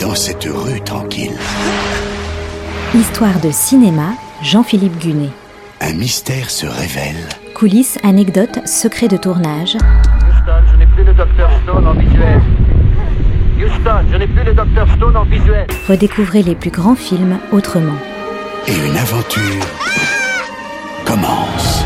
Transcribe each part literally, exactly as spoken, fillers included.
dans cette rue tranquille. Histoire de cinéma, Jean-Philippe Gunet. Un mystère se révèle. Coulisses, anecdotes, secrets de tournage. Houston, je n'ai plus le docteur Stone en visuel. Houston, je n'ai plus le docteur Stone en visuel. Redécouvrez les plus grands films autrement. Et une aventure commence.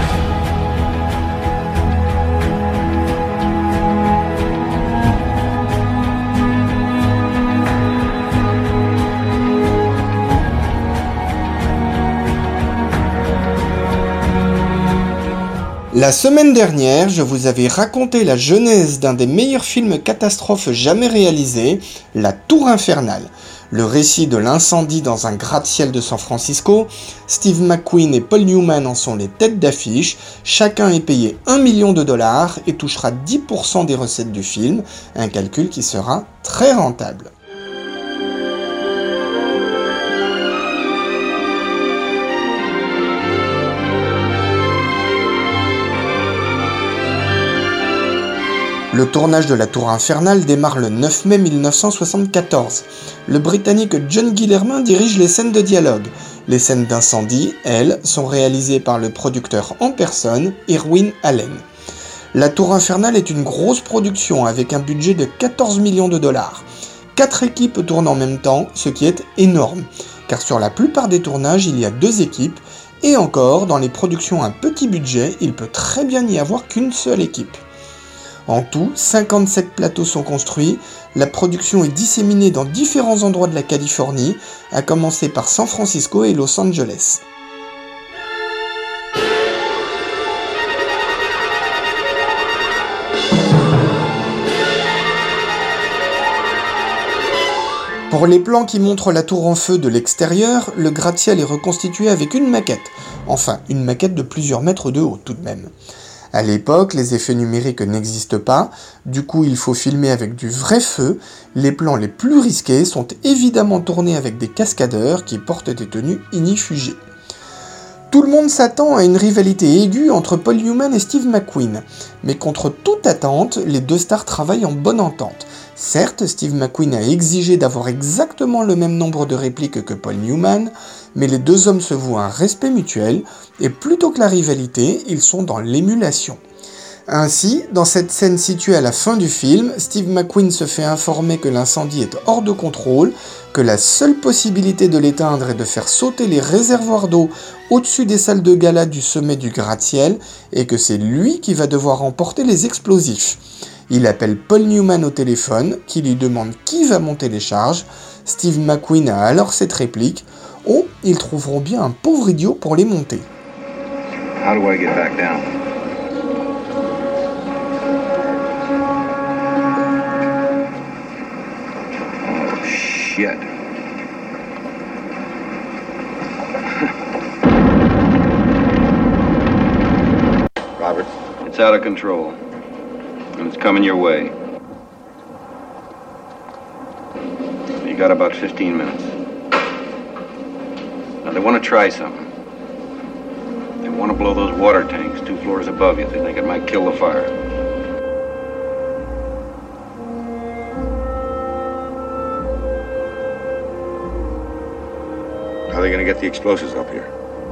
La semaine dernière, je vous avais raconté la genèse d'un des meilleurs films catastrophes jamais réalisés, La Tour Infernale. Le récit de l'incendie dans un gratte-ciel de San Francisco. Steve McQueen et Paul Newman en sont les têtes d'affiche. Chacun est payé un million de dollars et touchera dix pour cent des recettes du film, un calcul qui sera très rentable. Le tournage de La Tour Infernale démarre le neuf mai mille neuf cent soixante-quatorze. Le Britannique John Guillermin dirige les scènes de dialogue. Les scènes d'incendie, elles, sont réalisées par le producteur en personne, Irwin Allen. La Tour Infernale est une grosse production avec un budget de quatorze millions de dollars. Quatre équipes tournent en même temps, ce qui est énorme, car sur la plupart des tournages, il y a deux équipes, et encore, dans les productions à petit budget, il peut très bien n'y avoir qu'une seule équipe. En tout, cinquante-sept plateaux sont construits, la production est disséminée dans différents endroits de la Californie, à commencer par San Francisco et Los Angeles. Pour les plans qui montrent la tour en feu de l'extérieur, le gratte-ciel est reconstitué avec une maquette. Enfin, une maquette de plusieurs mètres de haut tout de même. À l'époque, les effets numériques n'existent pas, du coup il faut filmer avec du vrai feu. Les plans les plus risqués sont évidemment tournés avec des cascadeurs qui portent des tenues ignifugées. Tout le monde s'attend à une rivalité aiguë entre Paul Newman et Steve McQueen, mais contre toute attente, les deux stars travaillent en bonne entente. Certes, Steve McQueen a exigé d'avoir exactement le même nombre de répliques que Paul Newman, mais les deux hommes se vouent un respect mutuel, et plutôt que la rivalité, ils sont dans l'émulation. Ainsi, dans cette scène située à la fin du film, Steve McQueen se fait informer que l'incendie est hors de contrôle, que la seule possibilité de l'éteindre est de faire sauter les réservoirs d'eau au-dessus des salles de gala du sommet du gratte-ciel, et que c'est lui qui va devoir emporter les explosifs. Il appelle Paul Newman au téléphone, qui lui demande qui va monter les charges. Steve McQueen a alors cette réplique « Oh, ils trouveront bien un pauvre idiot pour les monter. » How do I get back down? Oh, shit. Robert? It's out of control. And it's coming your way. You got about fifteen minutes. Now they want to try something. They want to blow those water tanks two floors above you. They think it might kill the fire. How are they going to get the explosives up here?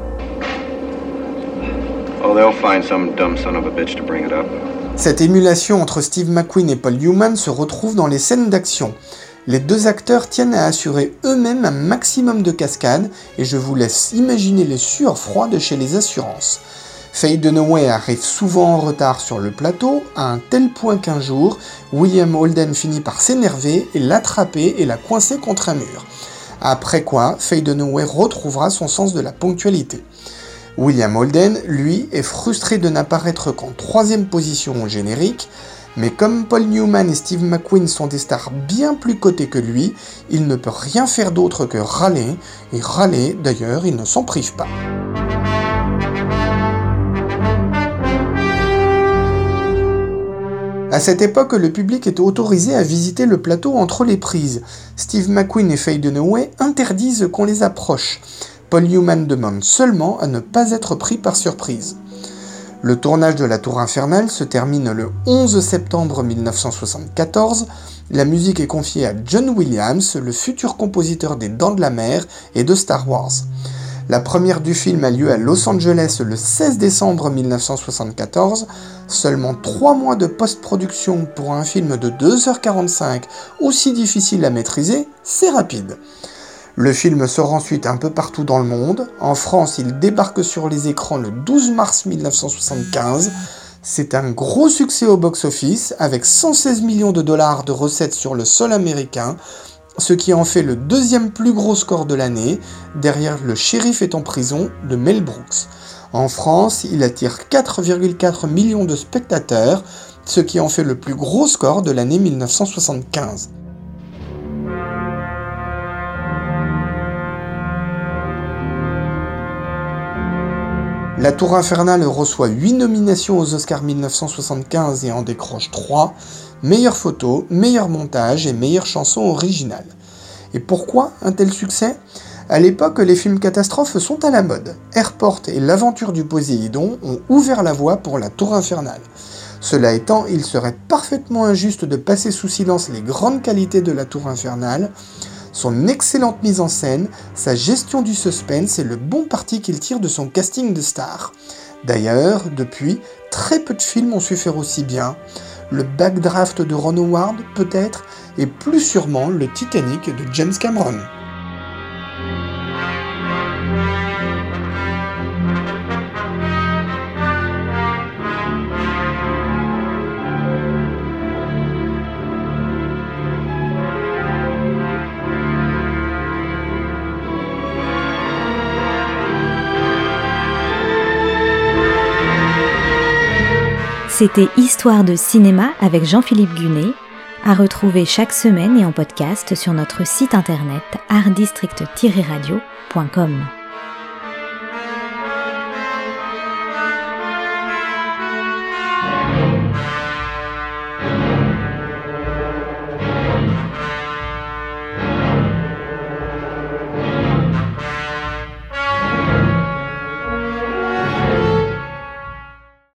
Oh, they'll find some dumb son of a bitch to bring it up. Cette émulation entre Steve McQueen et Paul Newman se retrouve dans les scènes d'action. Les deux acteurs tiennent à assurer eux-mêmes un maximum de cascades et je vous laisse imaginer les sueurs froides chez les assurances. Faye Dunaway arrive souvent en retard sur le plateau, à un tel point qu'un jour, William Holden finit par s'énerver et l'attraper et la coincer contre un mur. Après quoi, Faye Dunaway retrouvera son sens de la ponctualité. William Holden, lui, est frustré de n'apparaître qu'en troisième position au générique, mais comme Paul Newman et Steve McQueen sont des stars bien plus cotées que lui, il ne peut rien faire d'autre que râler, et râler, d'ailleurs, il ne s'en prive pas. À cette époque, le public est autorisé à visiter le plateau entre les prises. Steve McQueen et Faye Dunaway interdisent qu'on les approche. Paul Newman demande seulement à ne pas être pris par surprise. Le tournage de La Tour Infernale se termine le onze septembre mille neuf cent soixante-quatorze. La musique est confiée à John Williams, le futur compositeur des Dents de la Mer et de Star Wars. La première du film a lieu à Los Angeles le seize décembre mille neuf cent soixante-quatorze. Seulement trois mois de post-production pour un film de deux heures quarante-cinq, aussi difficile à maîtriser, c'est rapide. Le film sort ensuite un peu partout dans le monde. En France, il débarque sur les écrans le douze mars mille neuf cent soixante-quinze. C'est un gros succès au box-office, avec cent seize millions de dollars de recettes sur le sol américain, ce qui en fait le deuxième plus gros score de l'année, derrière Le Shérif est en prison de Mel Brooks. En France, il attire quatre virgule quatre millions de spectateurs, ce qui en fait le plus gros score de l'année mille neuf cent soixante-quinze. La Tour Infernale reçoit huit nominations aux Oscars mille neuf cent soixante-quinze et en décroche trois, meilleure photo, meilleur montage et meilleure chanson originale. Et pourquoi un tel succès ? À l'époque, les films catastrophes sont à la mode. Airport et L'Aventure du Poséidon ont ouvert la voie pour La Tour Infernale. Cela étant, il serait parfaitement injuste de passer sous silence les grandes qualités de La Tour Infernale, son excellente mise en scène, sa gestion du suspense et le bon parti qu'il tire de son casting de stars. D'ailleurs, depuis, très peu de films ont su faire aussi bien. Le Backdraft de Ron Howard, peut-être, et plus sûrement le Titanic de James Cameron. C'était Histoire de cinéma avec Jean-Philippe Gunet, à retrouver chaque semaine et en podcast sur notre site internet art district tiret radio point com.